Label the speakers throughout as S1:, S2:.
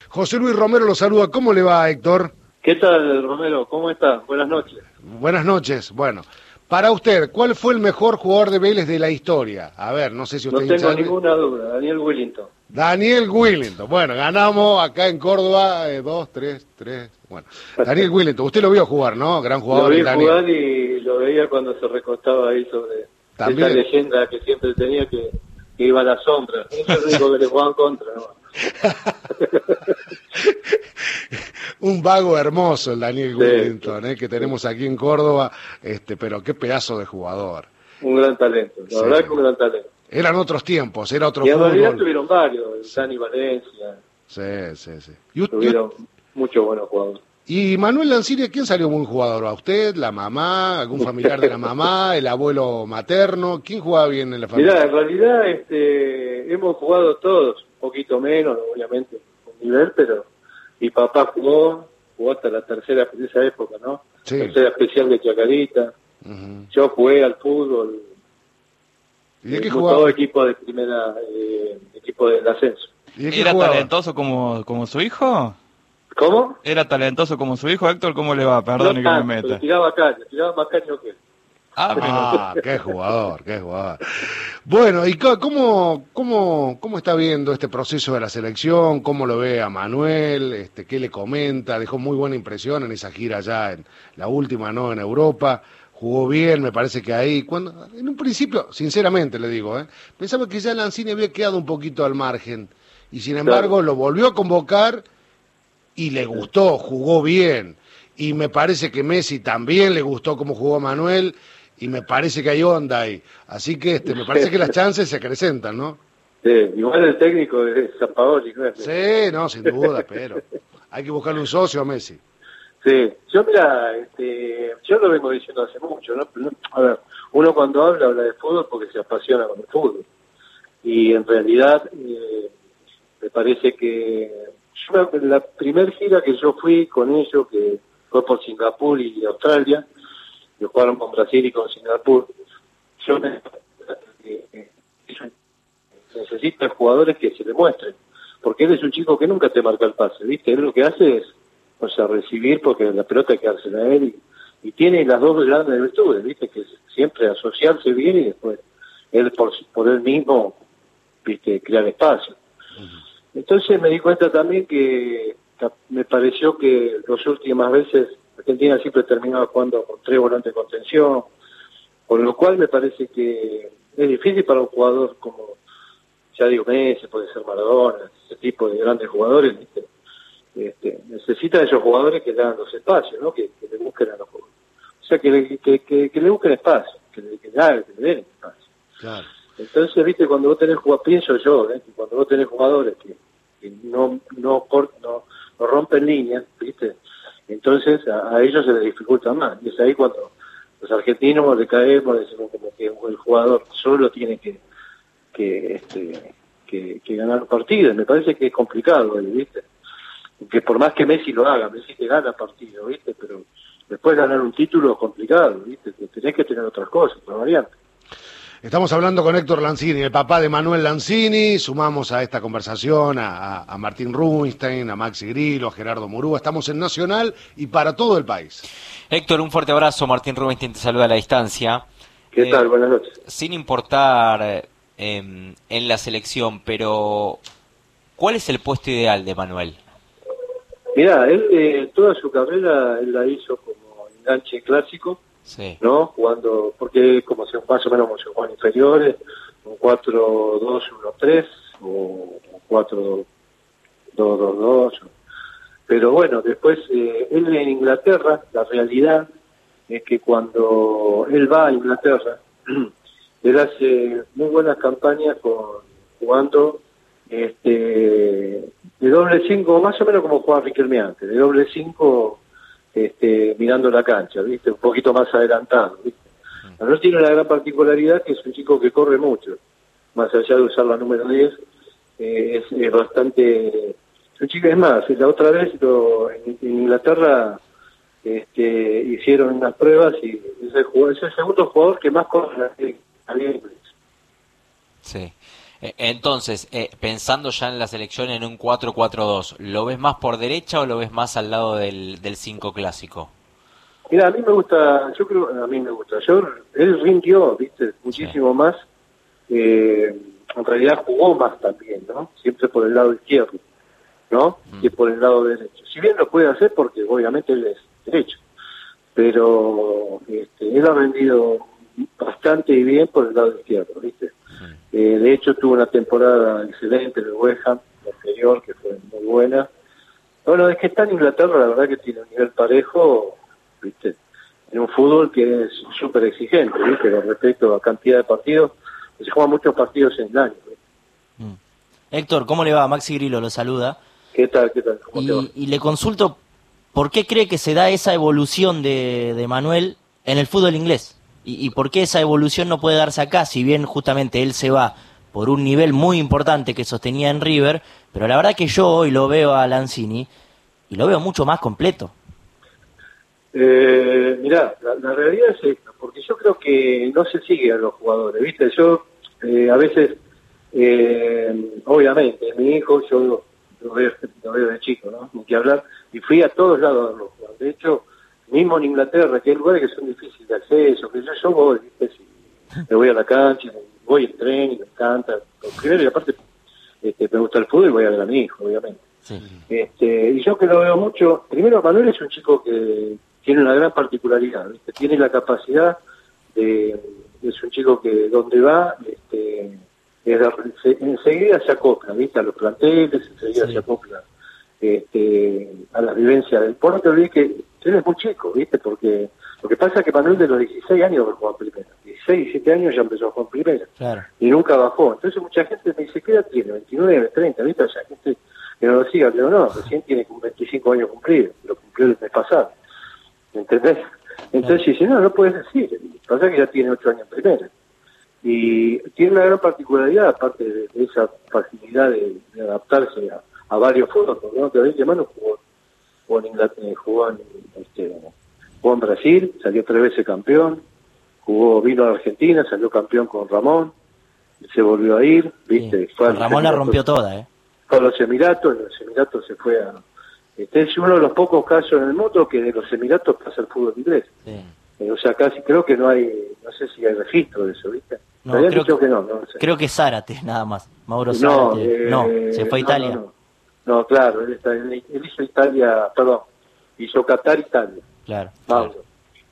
S1: José Luis Romero lo saluda. ¿Cómo le va, Héctor?
S2: ¿Qué tal, Romero? ¿Cómo está? Buenas noches.
S1: Buenas noches. Bueno, para usted, ¿cuál fue el mejor jugador de Vélez de la historia? A ver, no sé si usted...
S2: No tengo ninguna duda, Daniel Wellington.
S1: Daniel Wellington. Bueno, ganamos acá en Córdoba 2, 3. Bueno, Daniel Wellington, usted lo vio jugar, ¿no? Gran jugador.
S2: Lo vi
S1: Daniel.
S2: jugar y lo veía cuando se recostaba ahí sobre
S1: ¿También?
S2: esa leyenda que siempre tenía que iba a la sombra. Eso es lo único que le jugaban contra, ¿no?
S1: Un vago hermoso el Daniel
S2: Sí,
S1: Wellington, que tenemos aquí en Córdoba, pero qué pedazo de jugador.
S2: Un gran talento, la verdad que un gran talento.
S1: Eran otros tiempos, era otro
S2: y en
S1: fútbol.
S2: realidad tuvieron varios, Dani Valencia.
S1: Sí.
S2: Tuvieron muchos buenos jugadores.
S1: ¿Y Manuel Lanzini, quién salió buen jugador? ¿A usted, la mamá, algún familiar de la mamá, el abuelo materno? ¿Quién jugaba bien en la familia?
S2: Mirá, en realidad hemos jugado todos, un poquito menos, obviamente, un nivel, pero mi papá jugó hasta la tercera de esa época, ¿no?
S1: Sí.
S2: Tercera especial de Chacarita. Yo jugué al fútbol.
S1: ¿Y de qué
S2: todo
S1: jugaba?
S2: equipo de primera, equipo del ascenso.
S1: ¿Y de qué
S3: ¿Era
S1: jugaba?
S3: talentoso como su hijo?
S2: ¿Cómo?
S3: ¿Era talentoso como su hijo, Héctor? ¿Cómo le va? Perdone
S2: No
S3: que
S2: tanto,
S3: me
S2: pero
S3: meta.
S2: tiraba más caño que él.
S1: Qué jugador. Bueno, ¿y cómo está viendo este proceso de la selección? ¿Cómo lo ve a Manuel? ¿Qué le comenta? Dejó muy buena impresión en esa gira allá, en la última, ¿no? En Europa. Jugó bien, me parece que ahí, en un principio, sinceramente le digo, pensaba que ya Lanzini había quedado un poquito al margen, y sin embargo lo volvió a convocar y le gustó, jugó bien, y me parece que Messi también le gustó cómo jugó Manuel, y me parece que hay onda ahí, así que me parece que las chances se acrecentan, ¿no?
S2: Sí, igual el técnico es Sampaoli, ¿no?
S1: Sí, no, sin duda, pero hay que buscarle un socio a Messi.
S2: Sí, yo mira, yo lo vengo diciendo hace mucho, ¿no? A ver, uno cuando habla de fútbol porque se apasiona con el fútbol, y en realidad me parece que la primer gira que yo fui con ellos, que fue por Singapur y Australia, que jugaron con Brasil y con Singapur, yo necesito jugadores que se demuestren, porque él es un chico que nunca te marca el pase, ¿viste? Él lo que hace es, recibir, porque la pelota hay que dársela a él, y tiene las dos grandes virtudes, ¿viste? Que es siempre asociarse bien y después él por él mismo, ¿viste? Crear espacio. Entonces me di cuenta también que me pareció que las últimas veces Argentina siempre terminaba jugando con 3 volantes de contención, con lo cual me parece que es difícil para un jugador como, ya digo, Messi, puede ser Maradona, ese tipo de grandes jugadores, ¿viste? Necesita esos jugadores que le hagan los espacios, ¿no? Que le busquen a los jugadores. O sea, que le busquen espacio, que le den espacio.
S1: Claro.
S2: Entonces, viste, cuando vos tenés jugadores, pienso yo, que cuando vos tenés jugadores que no rompen líneas, viste, entonces a ellos se les dificulta más. Y es ahí cuando los argentinos le caemos, decimos como que el jugador solo tiene que ganar partidos. Me parece que es complicado, ¿viste? Que por más que Messi lo haga, Messi te gana partido, ¿viste? Pero después ganar un título es complicado, ¿viste? Tenés que tener otras cosas, otras variantes.
S1: Estamos hablando con Héctor Lanzini, el papá de Manuel Lanzini. Sumamos a esta conversación a Martín Rubinstein, a Maxi Grillo, a Gerardo Murúa. Estamos en Nacional y para todo el país.
S4: Héctor, un fuerte abrazo. Martín Rubinstein te saluda a la distancia.
S2: ¿Qué tal? Buenas noches.
S4: Sin importar en la selección, pero ¿cuál es el puesto ideal de Manuel?
S2: Mirá, él toda su carrera él la hizo como enganche clásico,
S4: sí,
S2: ¿no? Jugando, porque como más o menos como se juegan inferiores, un 4-2-1-3 o 4-2-2-2. Pero bueno, después él en Inglaterra, la realidad es que cuando él va a Inglaterra, él hace muy buenas campañas jugando de doble 5, más o menos como jugaba Riquelme antes, de doble 5 mirando la cancha, ¿viste? Un poquito más adelantado, ¿viste? Manuel tiene una gran particularidad que es un chico que corre mucho, más allá de usar la número 10, es bastante... Un chico, es más, la otra vez en Inglaterra hicieron unas pruebas y es el segundo jugador que más corre a la inglés.
S4: Sí. Entonces, pensando ya en la selección en un 4-4-2, ¿lo ves más por derecha o lo ves más al lado del 5 clásico?
S2: Mira, a mí me gusta, a mí me gusta. Él rindió, viste, muchísimo más. En realidad jugó más también, ¿no? Siempre por el lado izquierdo, ¿no? Que por el lado derecho. Si bien lo puede hacer porque obviamente él es derecho, pero él ha rendido bastante y bien por el lado izquierdo, ¿viste? De hecho tuvo una temporada excelente en el West Ham anterior, que fue muy buena. Bueno, es que está en Inglaterra, la verdad que tiene un nivel parejo, ¿viste? En un fútbol que es súper exigente, ¿viste? Con respecto a cantidad de partidos, se juegan muchos partidos en el año, ¿viste?
S5: Héctor, ¿cómo le va? Maxi Grillo lo saluda.
S2: ¿Qué tal? ¿Cómo te va?
S5: Y le consulto, ¿por qué cree que se da esa evolución de Manuel en el fútbol inglés? ¿Y por qué esa evolución no puede darse acá? Si bien justamente él se va por un nivel muy importante que sostenía en River, pero la verdad que yo hoy lo veo a Lanzini y lo veo mucho más completo.
S2: Mirá, la realidad es esta, porque yo creo que no se sigue a los jugadores, ¿viste? Yo a veces, obviamente, mi hijo, yo lo veo de chico, ¿no? Ni que hablar, y fui a todos lados a verlo jugar. De hecho, mismo en Inglaterra, que hay lugares que son difíciles de acceso, que yo voy, ¿viste? Si me voy a la cancha, voy en tren y me encanta. Primero, y aparte, me gusta el fútbol y voy a ver a mi hijo, obviamente.
S5: Sí.
S2: Y yo que lo veo mucho, primero Manuel es un chico que tiene una gran particularidad, ¿viste? Tiene la capacidad es un chico que donde va, enseguida se acopla, ¿viste? A los planteles, enseguida se acopla a la vivencia del... Por no te olvides que él es muy chico, ¿viste? Porque lo que pasa es que Manuel de los 16 años jugó en primera, 16, 17 años ya empezó a jugar en primera,
S5: Claro.
S2: y nunca bajó. Entonces mucha gente me dice, ¿qué edad tiene? 29, 30, ¿viste? O sea, gente que no lo siga, pero no, recién tiene 25 años cumplidos, lo cumplió el mes pasado. ¿Entendés? Entonces dice, no puedes decir. Pasa que ya tiene 8 años en primera. Y tiene una gran particularidad, aparte de esa facilidad de adaptarse a varios fútbol, porque no te ves que Manu jugó en Inglaterra, jugó en Brasil, salió 3 veces campeón, vino a Argentina, salió campeón con Ramón, se volvió a ir, ¿viste?
S5: Sí.
S2: Fue
S5: Ramón la rompió toda,
S2: Fue a los Emiratos, en los Emiratos se fue a... es uno de los pocos casos en el mundo que de los Emiratos pasa el fútbol inglés.
S5: Sí.
S2: O sea, casi creo que no sé si hay registro de eso, ¿viste?
S5: No,
S2: Me habían
S5: creo
S2: dicho que no sé.
S5: Creo que Zárate, nada más. Mauro Zárate. Se fue a Italia.
S2: No, claro, él hizo Italia, perdón, hizo Qatar, Italia.
S5: Claro.
S2: Mauro.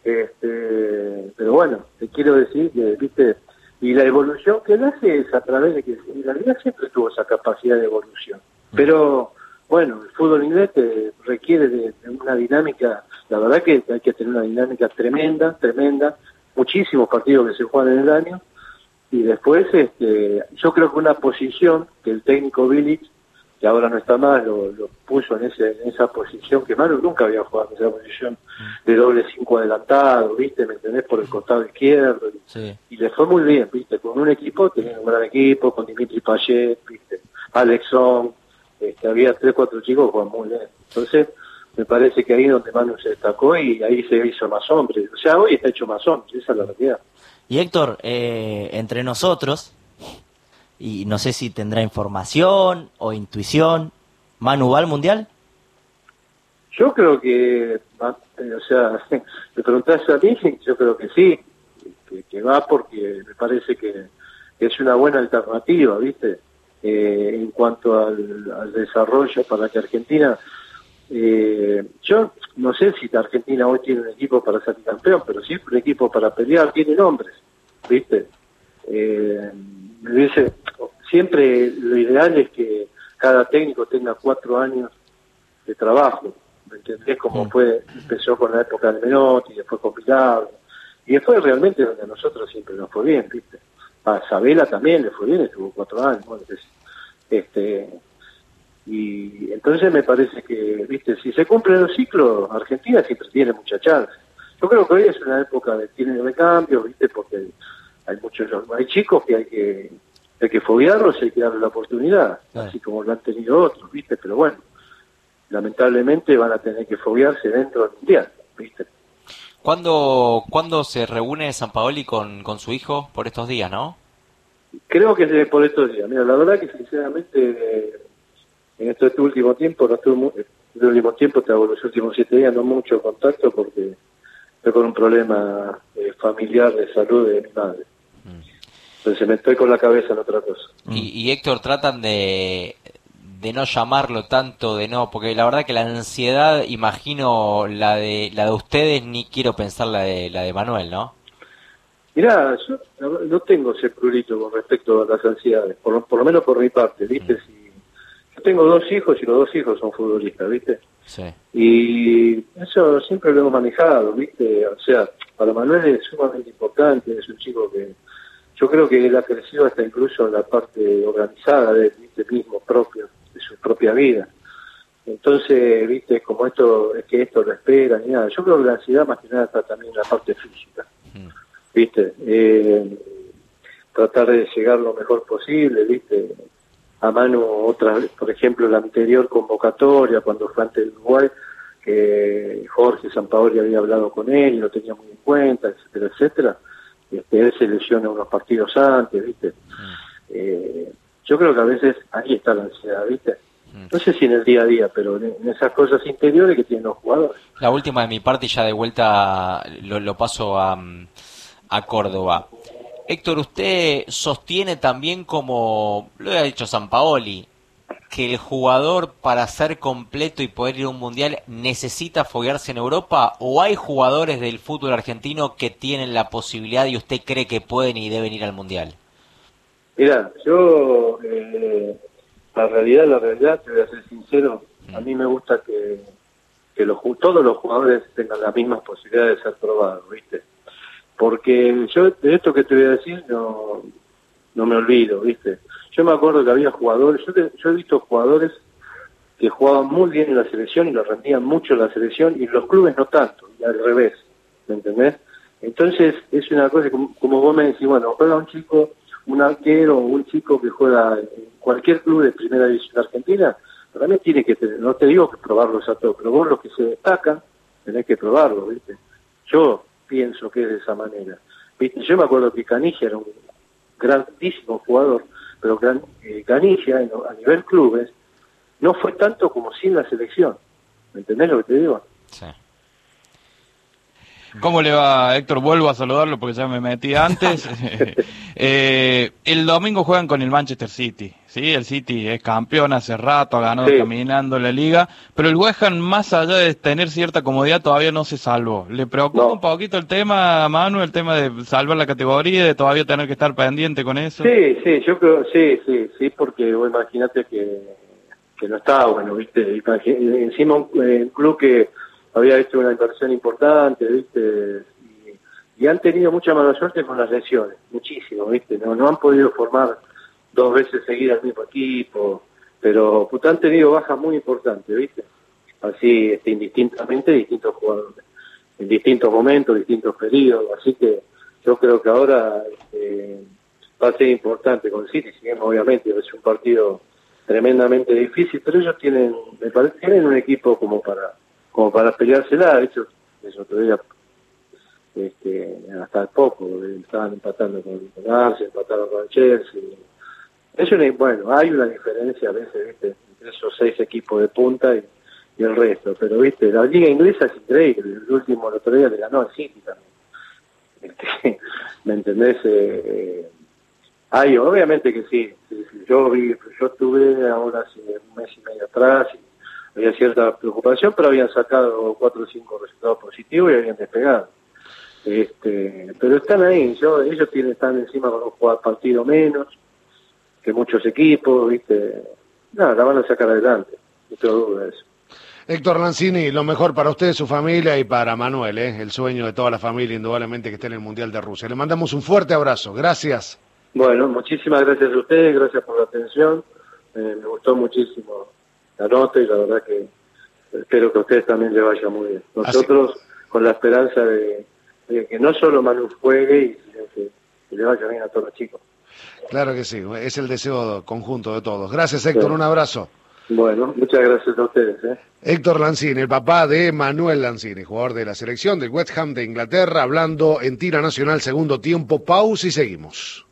S2: Pero bueno, te quiero decir que, ¿viste? Y la evolución que él hace es a través de que en realidad siempre tuvo esa capacidad de evolución. Pero bueno, el fútbol inglés requiere de una dinámica, la verdad que hay que tener una dinámica tremenda, muchísimos partidos que se juegan en el año, y después yo creo que una posición que el técnico Bilic, que ahora no está más, lo puso en esa posición, que Manu nunca había jugado en esa posición de doble 5 adelantado, ¿viste? ¿Me entendés? Por el costado izquierdo, y le fue muy bien, ¿viste? Con un equipo, tenía un gran equipo, con Dimitri Payet, ¿viste? Alexson, había 3, 4 chicos que jugaban muy bien. Entonces, me parece que ahí es donde Manu se destacó y ahí se hizo más hombre. O sea, hoy está hecho más hombre, esa es la realidad.
S5: Y Héctor, entre nosotros, y no sé si tendrá información o intuición, ¿Manu va al Mundial?
S2: Yo creo que, o sea, me preguntás a mí, yo creo que sí, que va porque me parece que es una buena alternativa, ¿viste? En cuanto al desarrollo para que Argentina, yo no sé si Argentina hoy tiene un equipo para salir campeón, pero sí un equipo para pelear, tiene nombres, ¿viste? Me dice, siempre lo ideal es que cada técnico tenga 4 años de trabajo, ¿me entendés? Como empezó con la época de Menotti, después con Pilar, y después realmente donde a nosotros siempre nos fue bien, ¿viste? A Sabela también le fue bien, estuvo 4 años, bueno, y entonces me parece que, ¿viste? Si se cumplen los ciclos, Argentina siempre tiene mucha chance. Yo creo que hoy es una época tiene recambio, ¿viste? Porque hay chicos que hay que foguearlos y hay que darle la oportunidad, así como lo han tenido otros, ¿viste? Pero bueno, lamentablemente van a tener que foguearse dentro del Mundial, ¿viste?
S4: ¿Cuándo se reúne Sampaoli con su hijo por estos días, no?
S2: Creo que es por estos días. Mira, la verdad que sinceramente en este último tiempo, el último tiempo, los últimos 7 días no mucho contacto porque estoy con un problema familiar de salud de mi madre. Entonces me estoy con la cabeza en otra cosa.
S4: Y Héctor, tratan de no llamarlo tanto, porque la verdad que la ansiedad, imagino la de ustedes, ni quiero pensar la de Manuel, ¿no?
S2: Mirá, yo no tengo ese prurito con respecto a las ansiedades, por lo menos por mi parte, ¿viste? Si, yo tengo 2 hijos y los 2 hijos son futbolistas, ¿viste?
S4: Sí.
S2: Y eso siempre lo hemos manejado, ¿viste? O sea, para Manuel es sumamente importante, es un chico que yo creo que él ha crecido hasta incluso en la parte organizada de él, ¿viste? Mismo propio, de su propia vida. Entonces, ¿viste? Como esto lo espera, ni nada. Yo creo que la ansiedad más que nada está también en la parte física. ¿Viste? Tratar de llegar lo mejor posible, ¿viste? A mano otra vez, por ejemplo, la anterior convocatoria, cuando fue ante el Uruguay, que Jorge Sampaoli había hablado con él y lo tenía muy en cuenta, etcétera, etcétera. Él se lesiona unos partidos antes, ¿viste? Yo creo que a veces ahí está la ansiedad, ¿viste? No sé si en el día a día, pero en esas cosas interiores que tienen los jugadores.
S4: La última de mi parte, y ya de vuelta lo paso a Córdoba. Héctor, usted sostiene también, como lo ha dicho Sampaoli, que el jugador para ser completo y poder ir a un mundial necesita foguearse en Europa, o hay jugadores del fútbol argentino que tienen la posibilidad y usted cree que pueden y deben ir al mundial?
S2: Mira, yo la realidad, te voy a ser sincero, a mí me gusta que todos los jugadores tengan las mismas posibilidades de ser probados, ¿viste? Porque yo de esto que te voy a decir no me olvido, ¿viste? Yo me acuerdo que había jugadores, yo he visto jugadores que jugaban muy bien en la selección y lo rendían mucho en la selección y en los clubes no tanto, y al revés, ¿me entendés? Entonces es una cosa como vos me decís, bueno, juega un chico, un arquero o un chico que juega en cualquier club de primera división argentina, también tiene que tener, no te digo que probarlos a todos, pero vos los que se destacan tenés que probarlos, ¿viste? Yo pienso que es de esa manera, ¿viste? Yo me acuerdo que Canigia era un grandísimo jugador, pero Canigia a nivel clubes no fue tanto como sin la selección. ¿Me entendés lo que te digo?
S4: Sí.
S3: ¿Cómo le va, Héctor? Vuelvo a saludarlo porque ya me metí antes. El domingo juegan con el Manchester City, ¿sí? El City es campeón hace rato, ganó caminando la liga, pero el West Ham, más allá de tener cierta comodidad, todavía no se salvó. ¿Le preocupa un poquito el tema, Manu, el tema de salvar la categoría, de todavía tener que estar pendiente con eso?
S2: Sí, yo creo, sí, porque vos imaginate que no está bueno, ¿viste? Encima un club que había hecho una inversión importante, ¿viste? Y han tenido mucha mala suerte con las lesiones, muchísimo, ¿viste? No han podido formar 2 veces seguidas el mismo equipo, pero han tenido bajas muy importantes, ¿viste? Así, indistintamente, distintos jugadores, en distintos momentos, distintos periodos, así que yo creo que ahora va a ser importante con el City, si bien obviamente es un partido tremendamente difícil, pero ellos me parece, tienen un equipo como para peleársela. De hecho, eso todavía hasta poco estaban empatando con Arsenal, empataron con el Chelsea. Bueno, hay una diferencia a veces, ¿viste? Entre esos 6 equipos de punta y el resto, pero viste, la liga inglesa es increíble. El otro día le ganó al City también. ¿Me entendés? Obviamente que sí. Yo estuve ahora hace un mes y medio atrás y había cierta preocupación, pero habían sacado 4 o 5 resultados positivos y habían despegado. Pero están ahí, ellos están encima con un partido menos que muchos equipos, ¿viste? La van a sacar adelante, no tengo duda de eso.
S1: Héctor Lanzini, lo mejor para usted, su familia y para Manuel, el sueño de toda la familia, indudablemente, que esté en el Mundial de Rusia. Le mandamos un fuerte abrazo, gracias.
S2: Bueno, muchísimas gracias a ustedes, gracias por la atención, me gustó muchísimo la nota y la verdad que espero que a ustedes también les vaya muy bien. Nosotros con la esperanza de que no solo Manu juegue, sino que le vaya bien a todos los chicos.
S1: Claro que sí, es el deseo conjunto de todos. Gracias, Héctor, un abrazo.
S2: Bueno, muchas gracias a ustedes.
S1: Héctor Lanzini, el papá de Manuel Lanzini, jugador de la selección del West Ham de Inglaterra, hablando en Tira Nacional, segundo tiempo, pausa y seguimos.